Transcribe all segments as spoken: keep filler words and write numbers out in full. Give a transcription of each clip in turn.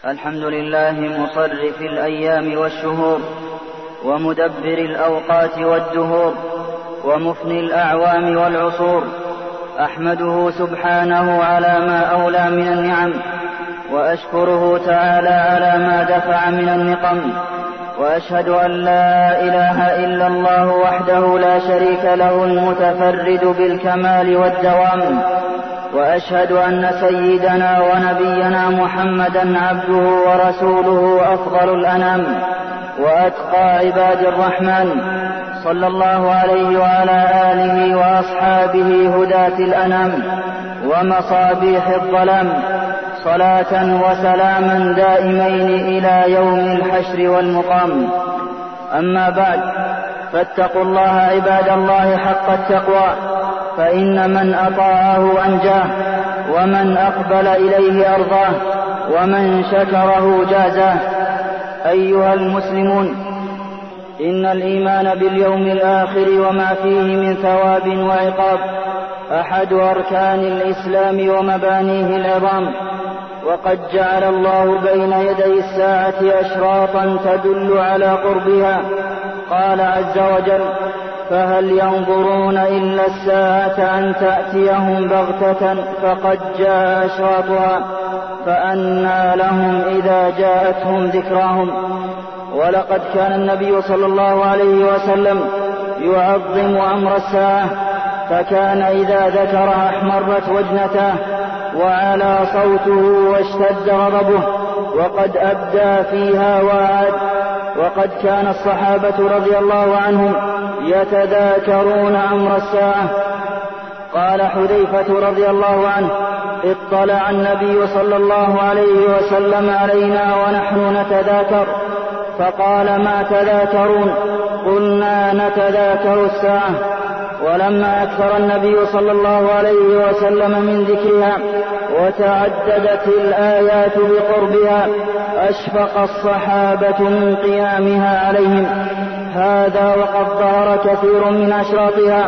الحمد لله مصرف الأيام والشهور ومدبر الأوقات والدهور ومفني الأعوام والعصور. أحمده سبحانه على ما أولى من النعم، وأشكره تعالى على ما دفع من النقم، وأشهد أن لا إله إلا الله وحده لا شريك له المتفرد بالكمال والدوام، وأشهد أن سيدنا ونبينا محمدا عبده ورسوله أفضل الأنام وأتقى عباد الرحمن، صلى الله عليه وعلى آله وأصحابه هداة الأنام ومصابيح الظلام، صلاة وسلاما دائمين إلى يوم الحشر والمقام. أما بعد، فاتقوا الله عباد الله حق التقوى، فإن من أطاعه أنجاه، ومن أقبل إليه أرضاه، ومن شكره جازاه. أيها المسلمون، إن الإيمان باليوم الآخر وما فيه من ثواب وعقاب أحد أركان الإسلام ومبانيه العظام، وقد جعل الله بين يدي الساعة أشراطا تدل على قربها. قال عز وجل: فهل ينظرون إلا الساعة أن تأتيهم بغتة فقد جاء أشراطها فأنى لهم إذا جاءتهم ذكراهم. ولقد كان النبي صلى الله عليه وسلم يعظم أمر الساعة، فكان إذا ذكرها احمرت وجنتاه وعلى صوته واشتد غضبه، وقد أبدى فيها وعد. وقد كان الصحابة رضي الله عنهم يتذاكرون أمر الساعة. قال حذيفة رضي الله عنه: اطلع النبي صلى الله عليه وسلم علينا ونحن نتذاكر، فقال: ما تذاكرون؟ قلنا: نتذاكر الساعة. ولما أكثر النبي صلى الله عليه وسلم من ذكرها وتعددت الآيات بقربها أشفق الصحابة من قيامها عليهم. هذا وقد ظهر كثير من أشراطها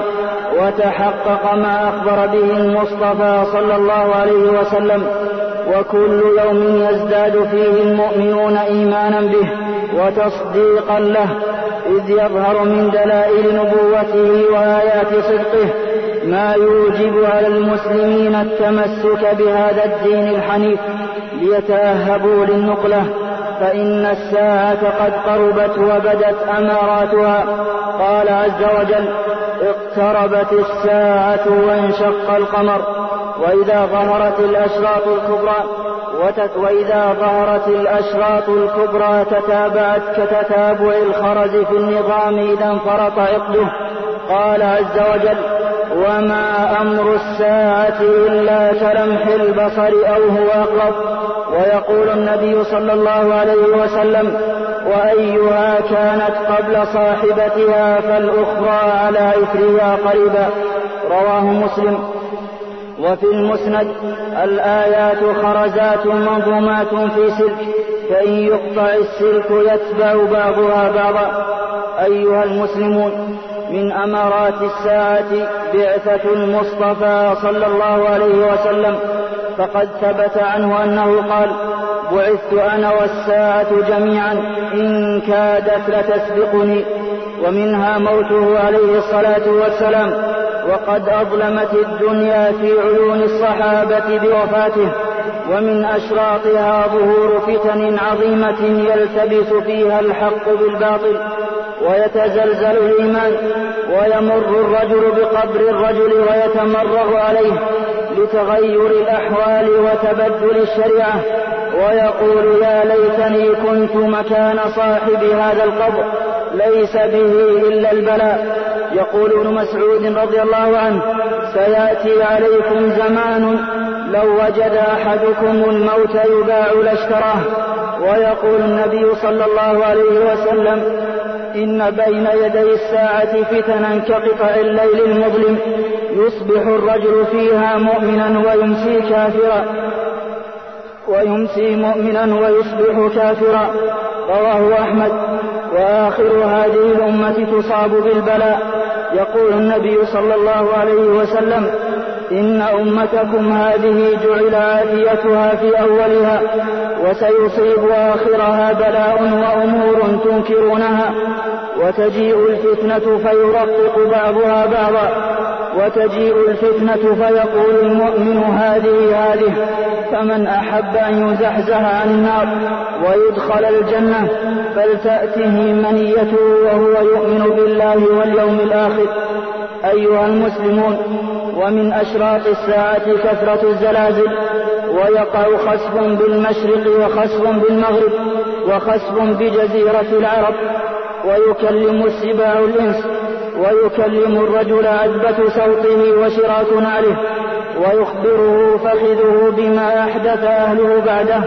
وتحقق ما أخبر به المصطفى صلى الله عليه وسلم، وكل يوم يزداد فيه المؤمنون إيمانا به وتصديقا له، إذ يظهر من دلائل نبوته وآيات صدقه ما يوجب على المسلمين التمسك بهذا الدين الحنيف ليتأهبوا للنقلة، فإن الساعة قد قربت وبدت أماراتها. قال عز وجل: اقتربت الساعة وانشق القمر. وإذا ظهرت الأشراط الكبرى وتت وإذا ظهرت الأشراط الكبرى تتابعت كتتابع الخرز في النظام إذا انفرط عقده. قال عز وجل: وما أمر الساعة إلا كلمح البصر أو هو أقرب. ويقول النبي صلى الله عليه وسلم: وأيها كانت قبل صاحبتها فالأخرى على إثرها قريبا. رواه مسلم. وفي المسند: الآيات خرزات منظومات في سلك، فإن يقطع السلك يتبع بعضها بعضا. أيها المسلمون، من أمارات الساعة بعثة المصطفى صلى الله عليه وسلم، فقد ثبت عنه أنه قال: بعثت أنا والساعة جميعا إن كادت لتسبقني. ومنها موته عليه الصلاة والسلام، وقد أظلمت الدنيا في عيون الصحابة بوفاته. ومن أشراطها ظهور فتن عظيمة يلتبس فيها الحق بالباطل ويتزلزل الإيمان، ويمر الرجل بقبر الرجل ويتمرغ عليه لتغير الأحوال وتبدل الشريعة، ويقول: يا ليتني كنت مكان صاحب هذا القبر، ليس به إلا البلاء. يقول ابن مسعود رضي الله عنه: سيأتي عليكم زمان لو وجد أحدكم الموت يباع لاشتراه. ويقول النبي صلى الله عليه وسلم: إن بين يدي الساعة فتنا كقطع الليل المظلم، يصبح الرجل فيها مؤمنا ويمسي كافرا ويمسي مؤمنا ويصبح كافرا. رواه أحمد. وآخر هذه الأمة تصاب بالبلاء. يقول النبي صلى الله عليه وسلم: إن أمتكم هذه جعل عافيتها في أولها وسيصيب آخرها بلاء وأمور تنكرونها، وتجيء الفتنة فيرقق بعضها بعضا، وتجيء الفتنة فيقول المؤمن هذه هذه، فمن أحب أن يزحزح عن النار ويدخل الجنة فلتأته منيته وهو يؤمن بالله واليوم الآخر. أيها المسلمون، ومن أشراط الساعة كثرة الزلازل، ويقع خسف بالمشرق وخسف بالمغرب وخسف بجزيرة العرب، ويكلم السباع الإنس، ويكلم الرجل عذبة صوته وشراك نعله، ويخبره فخذه بما أحدث أهله بعده،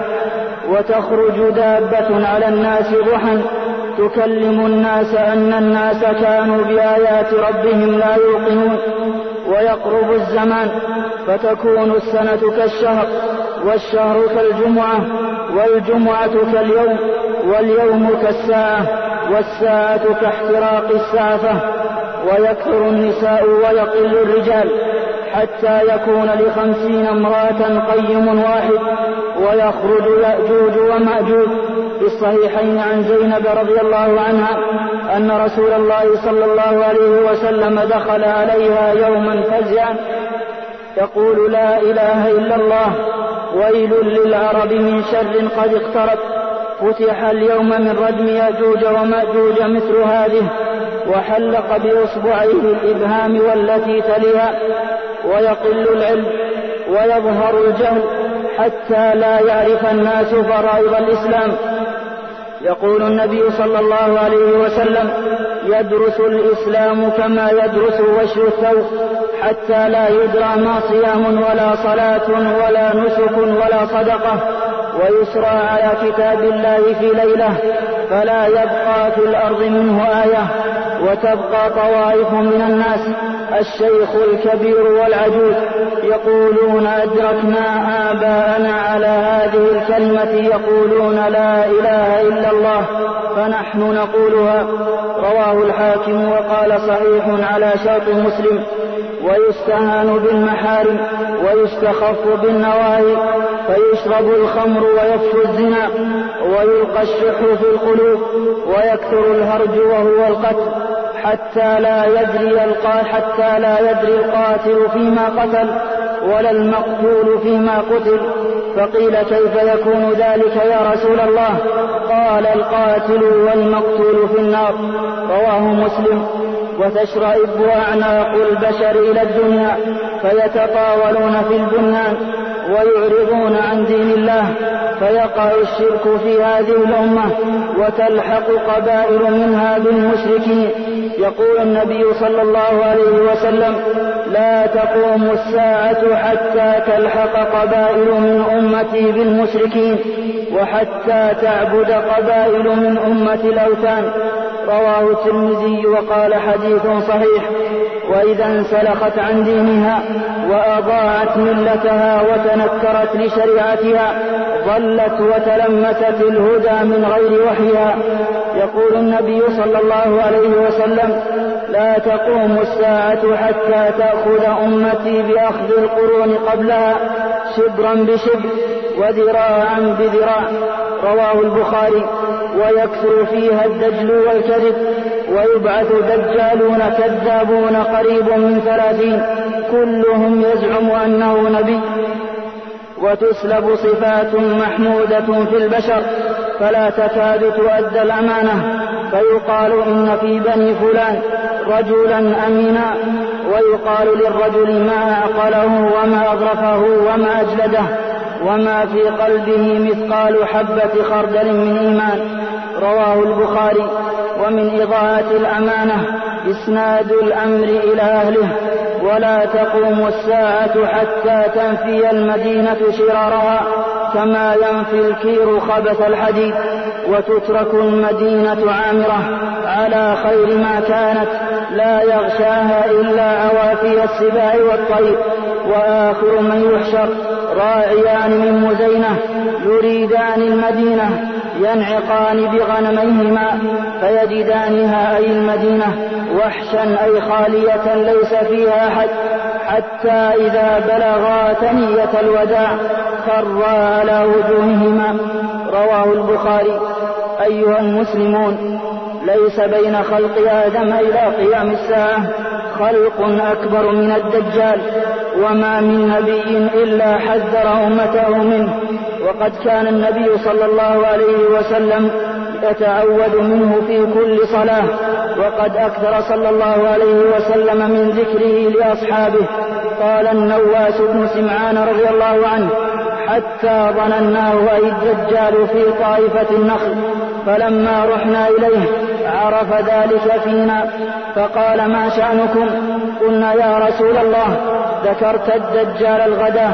وتخرج دابة على الناس ضحى تكلم الناس أن الناس كانوا بآيات ربهم لا يوقنون، ويقرب الزمان فتكون السنة كالشهر، والشهر كالجمعة، والجمعة كاليوم، واليوم كالساعة، والساعة كاحتراق السعفة، ويكثر النساء ويقل الرجال حتى يكون لخمسين امرأة قيم واحد، ويخرج يأجوج ومأجوج. في الصحيحين عن زينب رضي الله عنها أن رسول الله صلى الله عليه وسلم دخل عليها يوما فزعا يقول لا إله إلا الله، ويل للعرب من شر قد اقترب، فتح اليوم من ردم يأجوج ومأجوج مثل هذه، وحلق بإصبعيه الإبهام والتي تليها، ويقل العلم ويظهر الجهل حتى لا يعرف الناس فرائض الإسلام. يقول النبي صلى الله عليه وسلم يدرس الإسلام كما يدرس وشي الثوب، حتى لا يدرى ما صيام ولا صلاة ولا نسك ولا صدقة، ويسرى على كتاب الله في ليلة فلا يبقى في الأرض منه آية، وتبقى طوائف من الناس الشيخ الكبير والعجوز يقولون أدركنا آباءنا على هذه الكلمة يقولون لا إله إلا الله فنحن نقولها. رواه الحاكم وقال صحيح على شرط مسلم. ويستهان بالمحارم ويستخف بالنواهي، فيشرب الخمر ويفشو الزنا ويلقى الشح في القلوب ويكثر الهرج وهو القتل، حتى لا يدري القاتل حتى لا يدري القاتل فيما قتل ولا المقتول فيما قتل. فقيل كيف يكون ذلك يا رسول الله؟ قال القاتل والمقتول في النار. رواه مسلم. وتشرئب أعناق البشر إلى الدنيا فيتطاولون في البنيان ويعرضون عن دين الله، فيقع الشرك في هذه الأمة وتلحق قبائل منها بالمشركين. يقول النبي صلى الله عليه وسلم لا تقوم الساعة حتى تلحق قبائل من أمتي بالمشركين وحتى تعبد قبائل من أمة الأوثان. رواه الترمذي وقال حديث صحيح. وإذا انسلخت عن دينها وأضاعت ملتها وتنكرت لشريعتها ضلت وتلمست الهدى من غير وحيها. يقول النبي صلى الله عليه وسلم لا تقوم الساعة حتى تأخذ أمتي بأخذ القرون قبلها شبرا بشبر وذراعا بذراع. رواه البخاري. ويكثر فيها الدجل والكذب، ويبعث دجالون كذابون قريب من ثلاثين كلهم يزعم أنه نبي، وتسلب صفات محمودة في البشر فلا تكاد تؤدى الأمانة، فيقال إن في بني فلان رجلا أمينا، ويقال للرجل ما أعقله وما أظرفه وما أجلده وما في قلبه مثقال حبة خردل من إيمان. رواه البخاري. ومن إضاعة الأمانة إسناد الأمر إلى أهله. ولا تقوم الساعة حتى تنفي المدينة شرارها كما ينفي الكير خبث الحديد، وتترك المدينة عامرة على خير ما كانت لا يغشاها إلا عوافي السباع والطير. وآخر من يحشر راعيان من مزينة يريدان المدينة ينعقان بغنميهما فيجدانها أي المدينة وحشا أي خالية ليس فيها أحد، حتى إذا بلغا ثنية الوداع خرا على وجوههما. رواه البخاري. أيها المسلمون، ليس بين خلق آدم إلى قيام الساعة خلق أكبر من الدجال، وما من نبي إلا حذر أمته منه، وقد كان النبي صلى الله عليه وسلم يتعوذ منه في كل صلاة، وقد أكثر صلى الله عليه وسلم من ذكره لأصحابه. قال النواس بن سمعان رضي الله عنه: حتى ظنناه أي الدجال في طائفة النخل، فلما رحنا إليه عرف ذلك فينا فقال: ما شأنكم؟ قلنا: يا رسول الله، ذكرت الدجال الغدا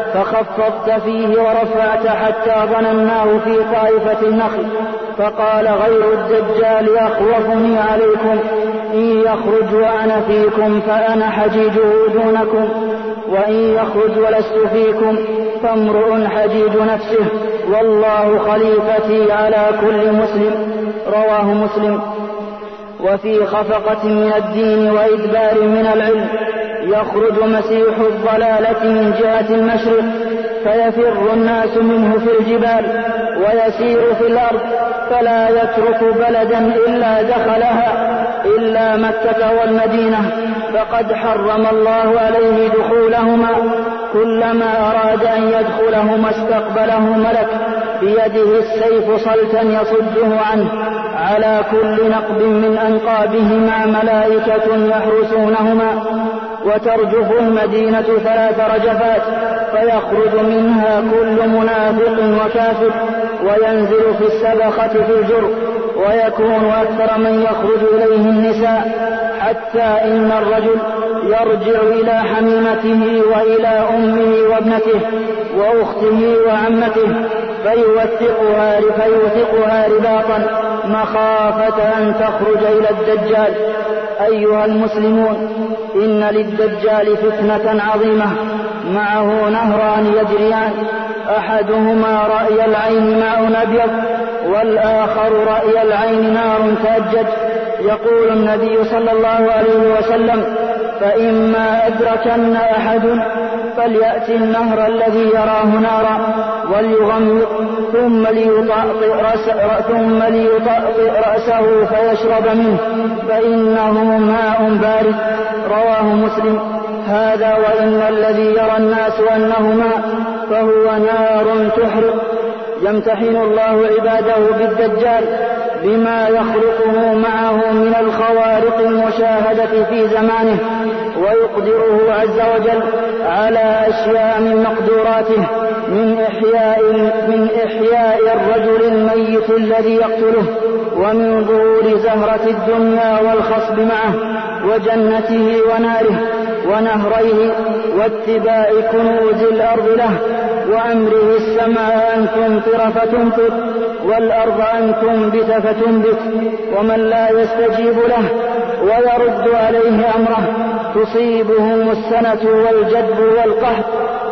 فخفضت فيه ورفعت حتى ظنناه في طائفة النخل. فقال: غير الدجال أخوفني عليكم، إن يخرج وأنا فيكم فأنا حجيجه دونكم، وإن يخرج ولست فيكم فامرؤ حجيج نفسه، والله خليفتي على كل مسلم. رواه مسلم. وفي خفقة من الدين وإدبار من العلم يخرج مسيح الضلالة من جهة المشرق، فيفر الناس منه في الجبال ويسير في الأرض، فلا يترك بلدا إلا دخلها إلا مكة والمدينة، فقد حرم الله عليه دخولهما. كلما أراد أن يدخلهما استقبله ملك بيده السيف صلتا يصده عنه، على كل نقب من أنقابهما ملائكة يحرسونهما. وترجف المدينة ثلاث رجفات، فيخرج منها كل منافق وكافر، وينزل في السبخة في الجرف، ويكون أكثر من يخرج إليه النساء، حتى إن الرجل يرجع إلى حميمته وإلى أمه وابنته وأخته وعمته فيوثقها, فيوثقها رباطا مخافة أن تخرج إلى الدجال. أيها المسلمون، إن للدجال فتنة عظيمة، معه نهران يجريان، أحدهما رأي العين ماء أبيض، والآخر رأي العين نار تأجج. يقول النبي صلى الله عليه وسلم: فإما أدركن أحد فليأتي النهر الذي يراه نارا وليغمض ثم ليطأطئ رأسه, ثم ليطأطئ رأسه فيشرب منه، فإنه ماء بارد. رواه مسلم. هذا وإن الذي يرى الناس أنه ماء فهو نار تحرق. يمتحن الله عباده بالدجال بما يخلقه معه من الخوارق المشاهدة في زمانه، ويقدره عز وجل على أشياء من مقدوراته، من إحياء, من إحياء الرجل الميت الذي يقتله، ومن ظهور زهرة الدنيا والخصب معه، وجنته وناره ونهريه، واتباع كنوز الأرض له، وأمره السماء أن تمطر فتمطر، والأرض أن تنبت فتنبت. ومن لا يستجيب له ويرد عليه أمره تصيبهم السنة والجدب والقحط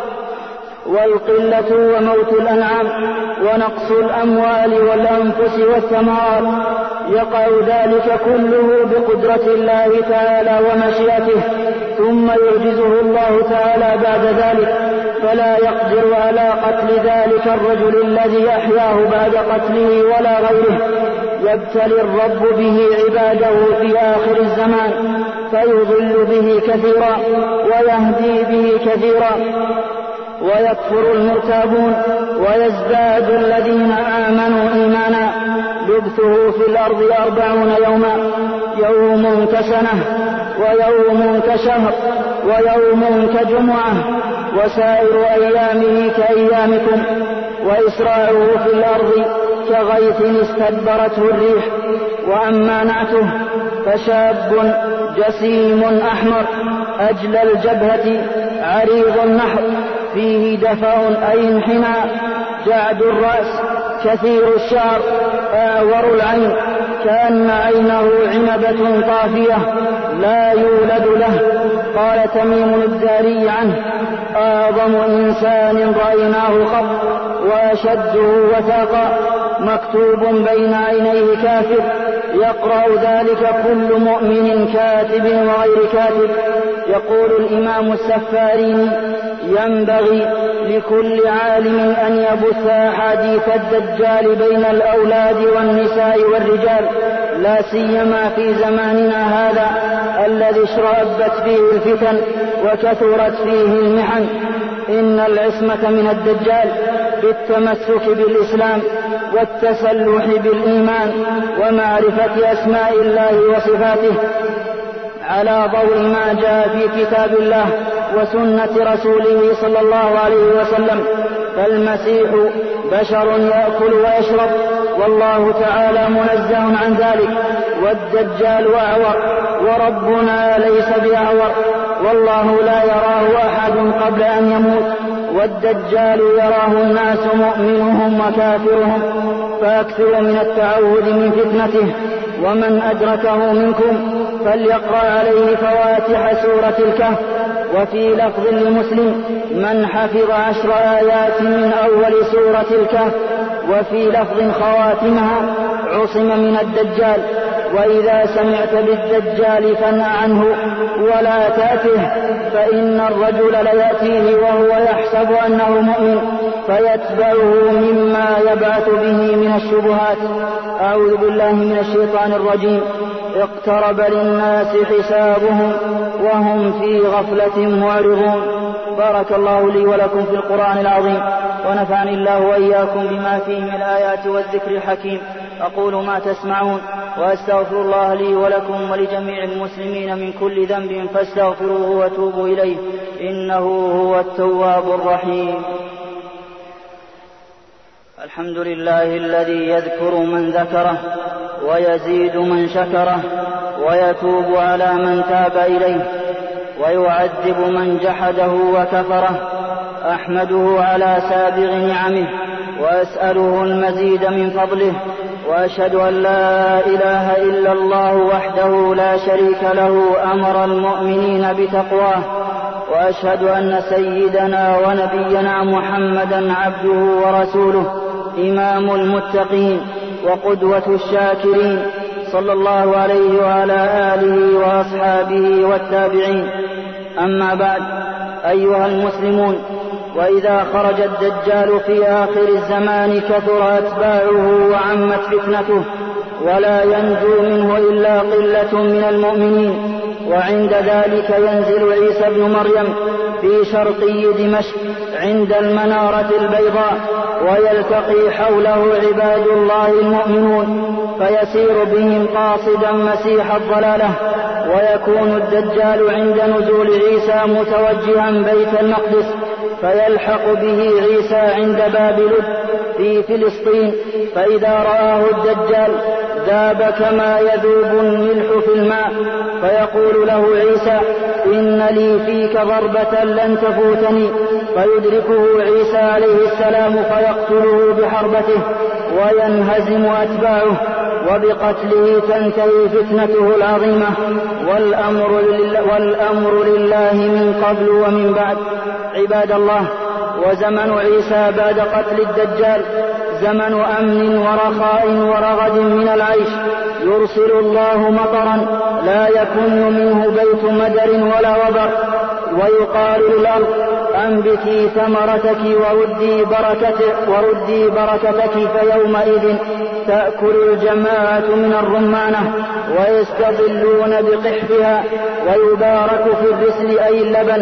والقلة وموت الأنعام ونقص الأموال والأنفس والثمرات. يقع ذلك كله بقدرة الله تعالى ومشيئته، ثم يعجزه الله تعالى بعد ذلك، فلا يقدر على قتل ذلك الرجل الذي أحياه بعد قتله ولا غيره. يبتلي الرب به عباده في آخر الزمان فيضل به كثيرا ويهدي به كثيرا، ويكفر المرتابون ويزداد الذين آمنوا إيمانا. لبثه في الأرض أربعون يوما، يوم كسنة ويوم كشهر ويوم كجمعة، وسائر أيامه كأيامكم. وإسراعه في الأرض كغيث استدبرته الريح. وأما نعته فشاب جسيم أحمر أجل الجبهة عريض النحر، فيه دفع أي انحناء، جعد الرأس، كثير الشعر، آور العين، كأن عينه عنبة طافية، لا يولد له. قال تميم الداري عنه: أعظم إنسان رأيناه قط وأشده وثاقا، مكتوب بين عينيه كافر، يقرأ ذلك كل مؤمن كاتب وغير كاتب. يقول الإمام السفاريني: ينبغي لكل عالم أن يبث أحاديث الدجال بين الأولاد والنساء والرجال، لا سيما في زماننا هذا الذي اشرأبت فيه الفتن وكثرت فيه المحن. إن العصمة من الدجال بالتمسك بالإسلام والتسلح بالإيمان ومعرفة أسماء الله وصفاته على ضوء ما جاء في كتاب الله وسنة رسوله صلى الله عليه وسلم. فالمسيح بشر يأكل ويشرب، والله تعالى منزه عن ذلك، والدجال أعور، وربنا ليس بأعور، والله لا يراه أحد قبل أن يموت، والدجال يراه الناس مؤمنهم وكافرهم. فأكثر من التعوذ من فتنته، ومن أدركه منكم فليقرأ عليه فواتح سورة الكهف. وفي لفظ لمسلم: من حفظ عشر آيات من أول سورة الكهف، وفي لفظ خواتمها عصم من الدجال. وإذا سمعت بالدجال فانأ عنه ولا تأته، فإن الرجل ليأتيه وهو يحسب أنه مؤمن فيتبعه مما يبعث به من الشبهات. أعوذ بالله من الشيطان الرجيم. اقترب للناس حسابهم وهم في غفلة معرضون. بارك الله لي ولكم في القرآن العظيم، ونفعني الله وإياكم بما فيه من الآيات والذكر الحكيم. أقول ما تسمعون، وأستغفر الله لي ولكم ولجميع المسلمين من كل ذنب فاستغفروه وتوبوا إليه، إنه هو التواب الرحيم. الحمد لله الذي يذكر من ذكره ويزيد من شكره ويتوب على من تاب إليه ويعذب من جحده وكفره. أحمده على سابغ نعمه وأسأله المزيد من فضله، وأشهد أن لا إله إلا الله وحده لا شريك له أمر المؤمنين بتقواه، وأشهد أن سيدنا ونبينا محمدا عبده ورسوله إمام المتقين وقدوة الشاكرين، صلى الله عليه وعلى آله وأصحابه والتابعين. أما بعد، أيها المسلمون، وإذا خرج الدجال في آخر الزمان كثر أتباعه وعمت فتنته، ولا ينجو منه إلا قلة من المؤمنين. وعند ذلك ينزل عيسى بن مريم في شرقي دمشق عند المنارة البيضاء، ويلتقي حوله عباد الله المؤمنون، فيسير بهم قاصدا مسيح الضلالة. ويكون الدجال عند نزول عيسى متوجها بيت المقدس، فيلحق به عيسى عند باب لد في فلسطين، فإذا رآه الدجال ذاب كما يذوب الملح في الماء، فيقول له عيسى: إن لي فيك ضربة لن تفوتني، فيدركه عيسى عليه السلام فيقتله بحربته وينهزم أتباعه، وبقتله تنتهي فتنته العظيمة، والأمر لله, والأمر لله من قبل ومن بعد. عباد الله، وزمن عيسى بعد قتل الدجال زمن أمن ورخاء ورغد من العيش. يرسل الله مطرا لا يكن منه بيت مدر ولا وبر، ويقال للأرض: أنبتي ثمرتك وردي بركتك, وردي بركتك فيومئذ تأكل الجماعة من الرمانة ويستظلون بقحفها، ويبارك في الرسل أي اللبن،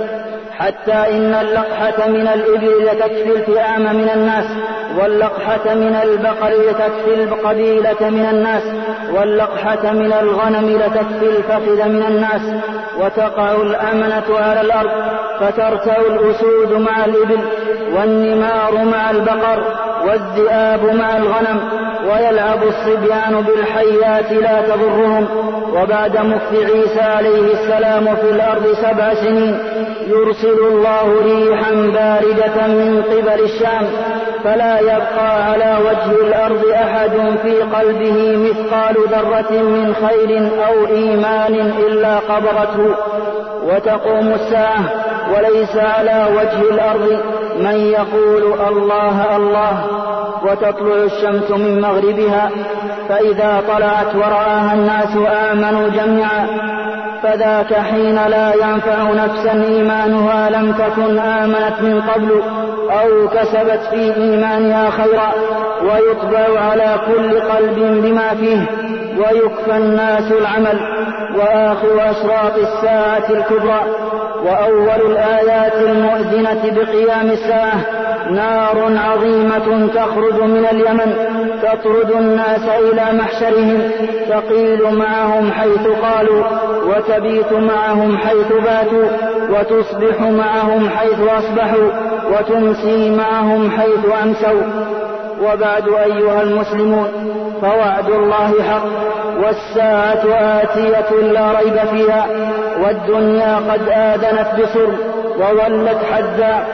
حتى إن اللقحة من الإبل لتكفي الفئام من الناس، واللقحة من البقر لتكفي القبيلة من الناس، واللقحة من الغنم لتكفي الفخذ من الناس. وتقع الأمنة على الأرض، فترتع الأسود مع الإبل، والنمار مع البقر، والذئاب مع الغنم، ويلعب الصبيان بالحيات لا تضرهم. وبعد مكث عيسى عليه السلام في الأرض سبع سنين يرسل الله ريحا باردة من قبل الشام فلا يبقى على وجه الأرض أحد في قلبه مثقال ذرة من خير أو إيمان إلا قبضته، وتقوم الساعة وليس على وجه الأرض من يقول الله الله، وتطلع الشمس من مغربها، فإذا طلعت ورآها الناس آمنوا جميعا، فذاك حين لا ينفع نفسا إيمانها لم تكن آمنت من قبل أو كسبت في إيمانها خيرا، ويطبع على كل قلب بما فيه، ويكفى الناس العمل. وآخر أشراط الساعة الكبرى وأول الآيات المؤذنة بقيام الساعة نار عظيمة تخرج من اليمن تطرد الناس إلى محشرهم، تقيل معهم حيث قالوا، وتبيت معهم حيث باتوا، وتصبح معهم حيث أصبحوا، وتمسي معهم حيث أمسوا. وبعد أيها المسلمون، فوعد الله حق، والساعة آتية لا ريب فيها، والدنيا قد آذنت بسر وولت حدا،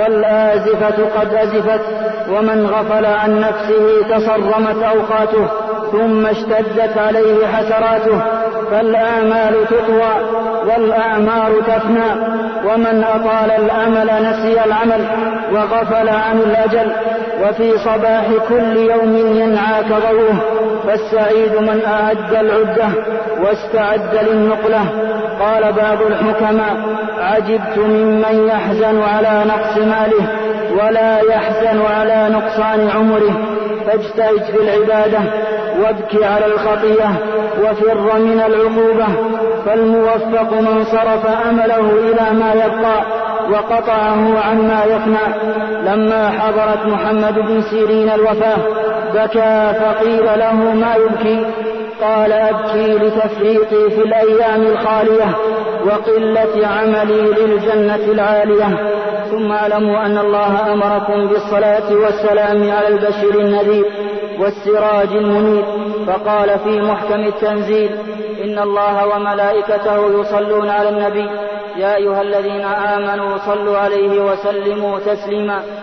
والآزفة قد أزفت، ومن غفل عن نفسه تصرمت أوقاته ثم اشتدت عليه حسراته، فالآمال تطوى والأعمار تفنى، ومن أطال الأمل نسي العمل وغفل عن الأجل، وفي صباح كل يوم ينعاك ضوءه، فالسعيد من أعد العدة واستعد للنقلة. قال بعض الحكماء: عجبت ممن يحزن على نقص ماله ولا يحزن على نقصان عمره، فاجتهد في العبادة وابكي على الخطيئة وفر من العقوبة، فالموفق من صرف أمله إلى ما يبقى وقطعه عما يفنى. لما حضرت محمد بن سيرين الوفاة بكى، فقيل له: ما يبكي؟ قال: أبكي لتفريطي في الأيام الخالية وقلة عملي للجنة العالية. ثم اعلموا أن الله أمركم بالصلاة والسلام على البشير النذير والسراج المنير، فقال في محكم التنزيل: إن الله وملائكته يصلون على النبي، يا أيها الذين آمنوا صلوا عليه وسلموا تسليما.